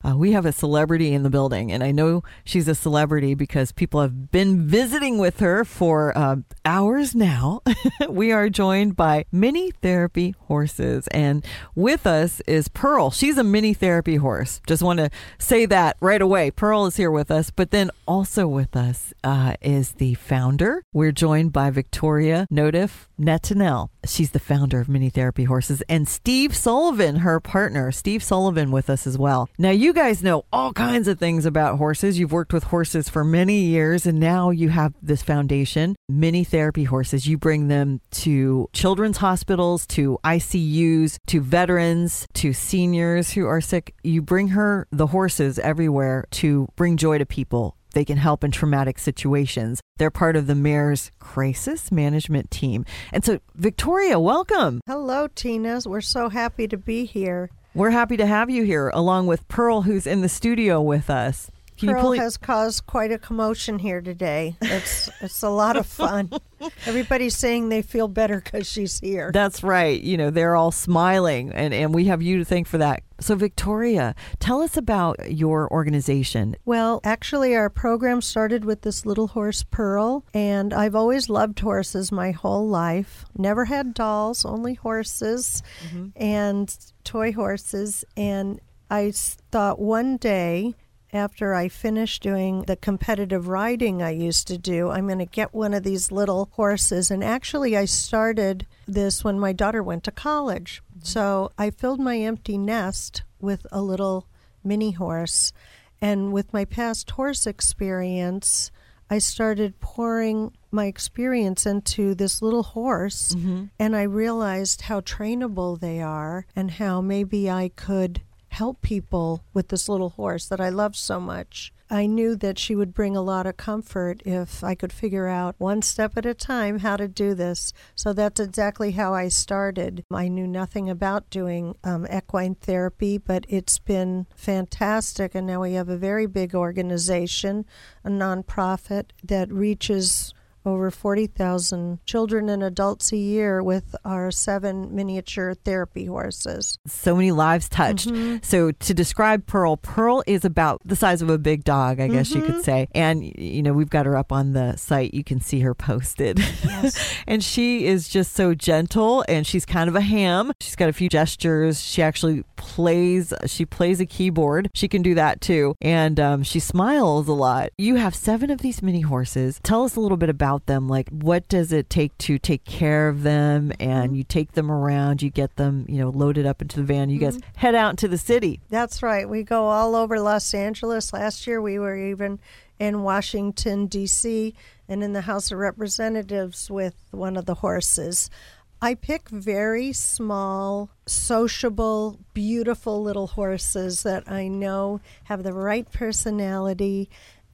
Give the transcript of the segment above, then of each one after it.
we have a celebrity in the building, and I know she's a celebrity because people have been visiting with her for hours now. We are joined by Mini Therapy Horses, and with us is Pearl. She's a Mini Therapy horse. Just want to say that right away. Pearl is here with us, but then also with us is the founder. We're joined by Victoria Notif Netanel. She's the founder of Mini Therapy Horses, and Steve Sullivan, her partner. Steve Sullivan with us as well. Now, you guys know all kinds of things about horses. You've worked with horses for many years, and now you have this foundation, Mini Therapy Horses. You bring them to children's hospitals, to ICUs, to veterans, to seniors who are sick. You bring the horses everywhere to bring joy to people. They can help in traumatic situations. They're part of the mayor's crisis management team. And so, Victoria, welcome. Hello, Tina. We're so happy to be here. We're happy to have you here, along with Pearl, who's in the studio with us. Pearl has caused quite a commotion here today. It's a lot of fun. Everybody's saying they feel better because she's here. That's right. You know, they're all smiling, and we have you to thank for that. So, Victoria, tell us about your organization. Well, actually, our program started with this little horse, Pearl, and I've always loved horses my whole life. Never had dolls, only horses and toy horses. And I thought one day, after I finished doing the competitive riding I used to do, I'm going to get one of these little horses. And actually, I started this when my daughter went to college. So I filled my empty nest with a little mini horse. And with my past horse experience, I started pouring my experience into this little horse. And I realized how trainable they are and how maybe I could help people with this little horse that I love so much. I knew that she would bring a lot of comfort if I could figure out one step at a time how to do this. So that's exactly how I started. I knew nothing about doing equine therapy, but it's been fantastic. And now we have a very big organization, a nonprofit that reaches over 40,000 children and adults a year with our 7 miniature therapy horses. So many lives touched. So to describe Pearl, Pearl is about the size of a big dog, I guess you could say. And, you know, we've got her up on the site. You can see her posted. Yes. And she is just so gentle, and she's kind of a ham. She's got a few gestures. She actually plays a keyboard. She can do that too. And she smiles a lot. You have 7 of these mini horses. Tell us a little bit about them. Like, what does it take to take care of them? And you take them around, you get them, you know, loaded up into the van. You guys head out into the city. That's right. We go all over Los Angeles. Last year we were even in Washington, D.C., and in the House of Representatives with one of the horses. I pick very small, sociable, beautiful little horses that I know have the right personality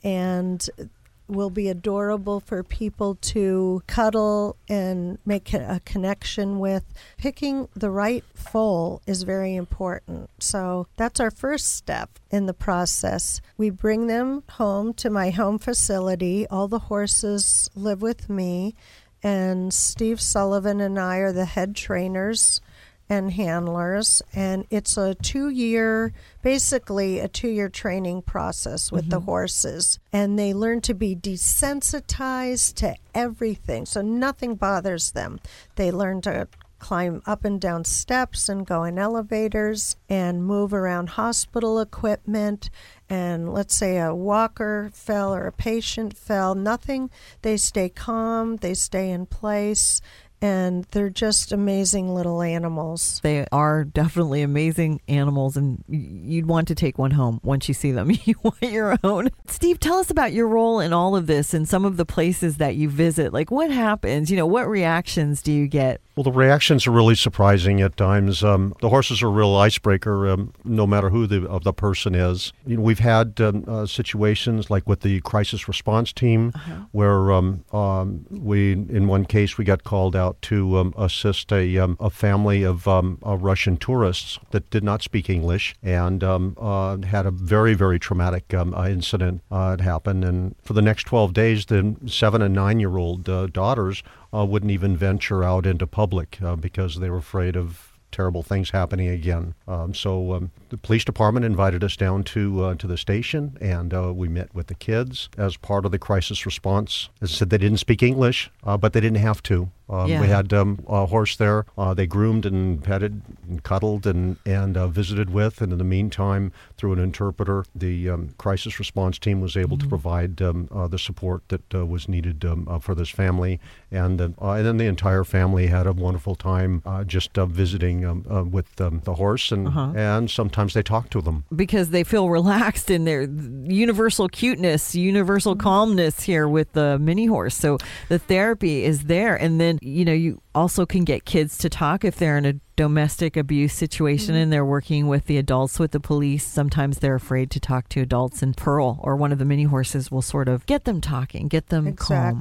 and will be adorable for people to cuddle and make a connection with. Picking the right foal is very important. So that's our first step in the process. We bring them home to my home facility. All the horses live with me, and Steve Sullivan and I are the head trainers and handlers, and it's basically a 2-year training process with the horses, and they learn to be desensitized to everything, so nothing bothers them. They learn to climb up and down steps and go in elevators and move around hospital equipment. And let's say a walker fell or a patient fell, nothing. They stay calm, they stay in place, and they're just amazing little animals. They are definitely amazing animals, and you'd want to take one home once you see them. You want your own. Steve, tell us about your role in all of this and some of the places that you visit. Like, what happens? You know, what reactions do you get? Well, the reactions are really surprising at times. The horses are a real icebreaker, no matter who the person is. You know, we've had situations like with the crisis response team, where we, in one case, we got called out to assist a family of Russian tourists that did not speak English and had a very, very traumatic incident happen. And for the next 12 days, the 7 and 9-year-old daughters wouldn't even venture out into public because they were afraid of terrible things happening again. So the police department invited us down to the station, and we met with the kids as part of the crisis response. As I said, they didn't speak English, but they didn't have to. We had a horse there. They groomed and petted and cuddled and visited with. And in the meantime, through an interpreter, the crisis response team was able to provide the support that was needed for this family. And then the entire family had a wonderful time just visiting with the horse. And sometimes they talked to them. Because they feel relaxed in their universal cuteness, universal calmness here with the mini horse. So the therapy is there. And then, you also can get kids to talk if they're in a domestic abuse situation and they're working with the adults, with the police. Sometimes they're afraid to talk to adults, and Pearl or one of the mini horses will sort of get them talking, get them calm.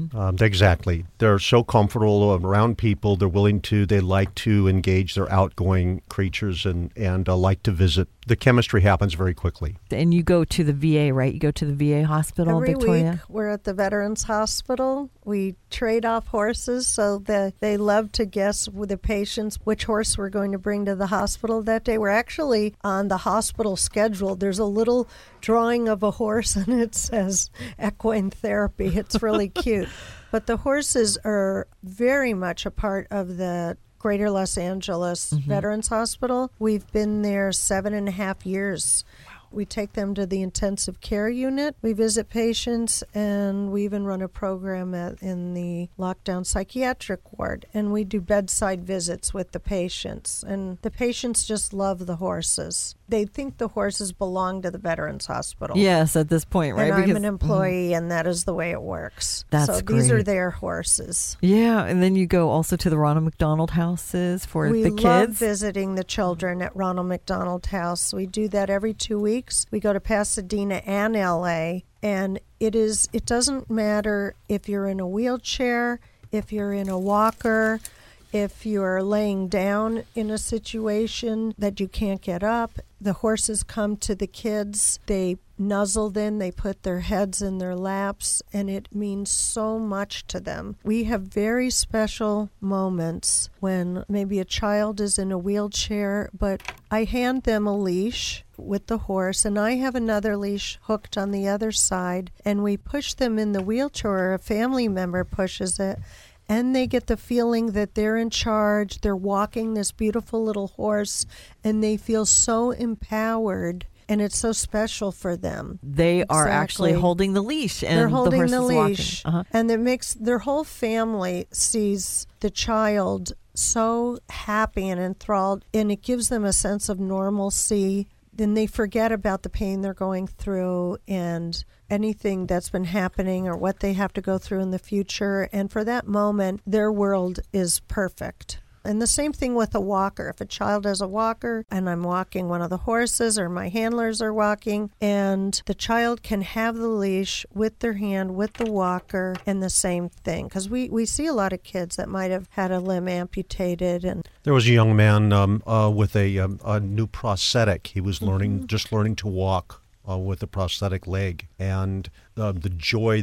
Exactly. They're so comfortable around people. They like to engage their outgoing creatures and like to visit. The chemistry happens very quickly. And you go to the VA, right? You go to the VA hospital, Every Victoria? week we're at the Veterans Hospital. We trade off horses so that they love to guess with the patients which horse we're going to bring to the hospital that day. We're actually on the hospital schedule. There's a little drawing of a horse and it says equine therapy. It's really cute. But the horses are very much a part of the Greater Los Angeles Veterans Hospital. We've been there 7.5 years. We take them to the intensive care unit. We visit patients, and we even run a program in the lockdown psychiatric ward. And we do bedside visits with the patients. And the patients just love the horses. They think the horses belong to the Veterans Hospital. Yes, at this point, right? And I'm an employee, and that is the way it works. That's great. These are their horses. Yeah, and then you go also to the Ronald McDonald houses for the kids. We love visiting the children at Ronald McDonald House. We do that every 2 weeks. We go to Pasadena and LA, and it doesn't matter if you're in a wheelchair, if you're in a walker, if you're laying down in a situation that you can't get up. The horses come to the kids. They nuzzle them. They put their heads in their laps, and it means so much to them. We have very special moments when maybe a child is in a wheelchair, but I hand them a leash with the horse, and I have another leash hooked on the other side, and we push them in the wheelchair, or a family member pushes it, and they get the feeling that they're in charge. They're walking this beautiful little horse, and they feel so empowered, and it's so special for them. They are actually holding the leash, and they're holding the horse leash, is walking. And it makes their whole family sees the child so happy and enthralled, and it gives them a sense of normalcy. Then they forget about the pain they're going through and anything that's been happening or what they have to go through in the future. And for that moment, their world is perfect. And the same thing with a walker. If a child has a walker and I'm walking one of the horses or my handlers are walking, and the child can have the leash with their hand with the walker, and the same thing. Because we see a lot of kids that might have had a limb amputated. And there was a young man with a new prosthetic. He was just learning to walk with a prosthetic leg, and the joy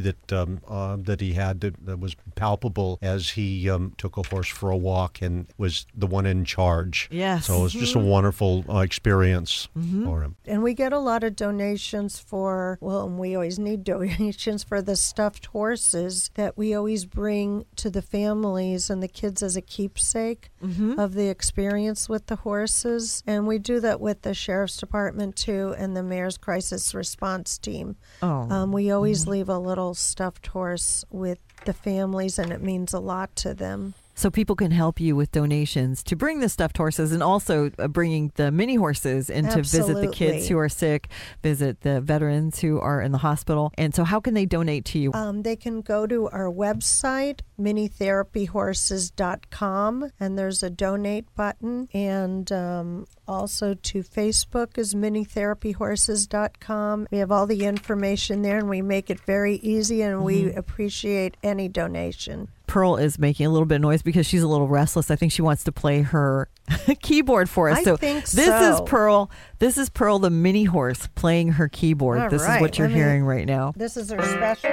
that he had that was palpable as he took a horse for a walk and was the one in charge. Yes. So it was just a wonderful experience for him. And we get a lot of donations and we always need donations for the stuffed horses that we always bring to the families and the kids as a keepsake of the experience with the horses. And we do that with the Sheriff's Department too, and the Mayor's Crisis Response Team. We always leave a little stuffed horse with the families, and it means a lot to them. So people can help you with donations to bring the stuffed horses, and also bringing the mini horses in to visit the kids who are sick, visit the veterans who are in the hospital. And so how can they donate to you? They can go to our website, minitherapyhorses.com, and there's a donate button. And also to Facebook is minitherapyhorses.com. We have all the information there, and we make it very easy, and we appreciate any donation. Pearl is making a little bit of noise because she's a little restless. I think she wants to play her keyboard for us. I think so. This is Pearl. This is Pearl, the mini horse, playing her keyboard. All this is what you're hearing right now. This is her special.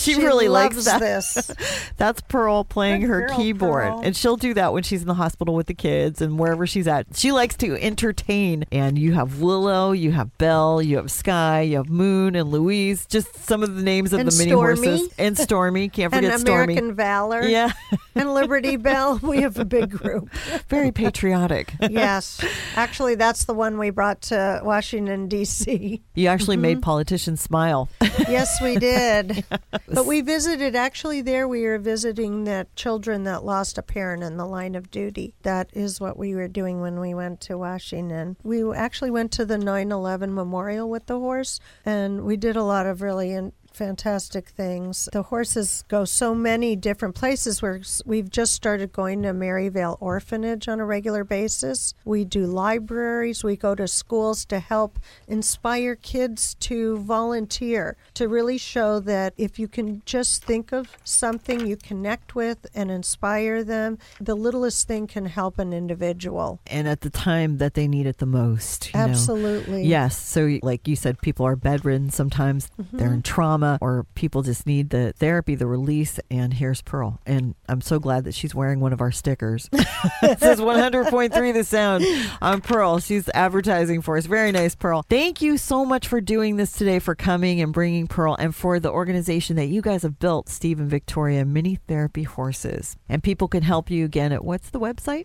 She really likes loves that. this. That's Pearl playing Good her girl, keyboard. Pearl. And she'll do that when she's in the hospital with the kids and wherever she's at. She likes to entertain. And you have Willow, you have Belle, you have Sky, you have Moon and Louise. Just some of the names of And the mini Stormy. horses. And Stormy. Can't And forget Stormy. American Valor. Yeah. And Liberty Bell. We have a big group. Very patriotic. Yes. Actually, that's the one we brought to Washington, D.C. You actually made politicians smile. Yes, we did. But we visited, actually there we were visiting the children that lost a parent in the line of duty. That is what we were doing when we went to Washington. We actually went to the 9/11 memorial with the horse, and we did a lot of really fantastic things. The horses go so many different places. We've just started going to Maryvale Orphanage on a regular basis. We do libraries. We go to schools to help inspire kids to volunteer, to really show that if you can just think of something you connect with and inspire them, the littlest thing can help an individual. And at the time that they need it the most. You know. Absolutely. Yes. So like you said, people are bedridden. Sometimes they're in trauma, or people just need the therapy, the release, and here's Pearl. And I'm so glad that she's wearing one of our stickers. It says 100.3 The Sound on Pearl. She's advertising for us. Very nice, Pearl. Thank you so much for doing this today, for coming and bringing Pearl, and for the organization that you guys have built, Steve and Victoria, Mini Therapy Horses. And people can help you again at, what's the website?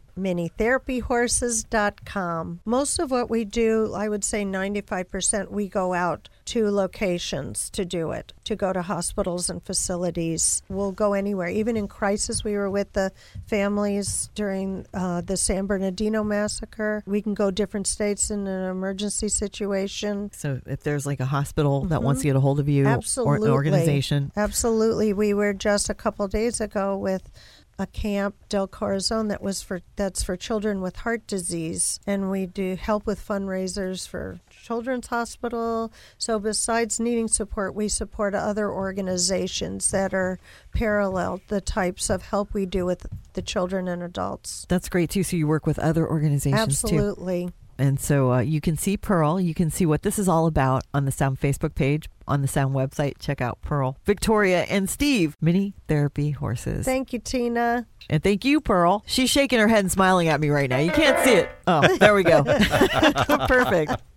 minitherapyhorses.com. Most of what we do, I would say 95%, we go out to locations to do it, to go to hospitals and facilities. We'll go anywhere. Even in crisis, we were with the families during the San Bernardino massacre. We can go different states in an emergency situation. So if there's like a hospital that wants to get a hold of you, Absolutely. or an organization. Absolutely. We were just a couple days ago with a camp, Del Corazon, that's for children with heart disease, and we do help with fundraisers for Children's Hospital. So besides needing support, we support other organizations that are parallel the types of help we do with the children and adults. That's great too. So you work with other organizations too. Absolutely. And so you can see Pearl. You can see what this is all about on the Sound Facebook page, on the Sound website. Check out Pearl, Victoria, and Steve, Mini Therapy Horses. Thank you, Tina. And thank you, Pearl. She's shaking her head and smiling at me right now. You can't see it. Oh, there we go. Perfect.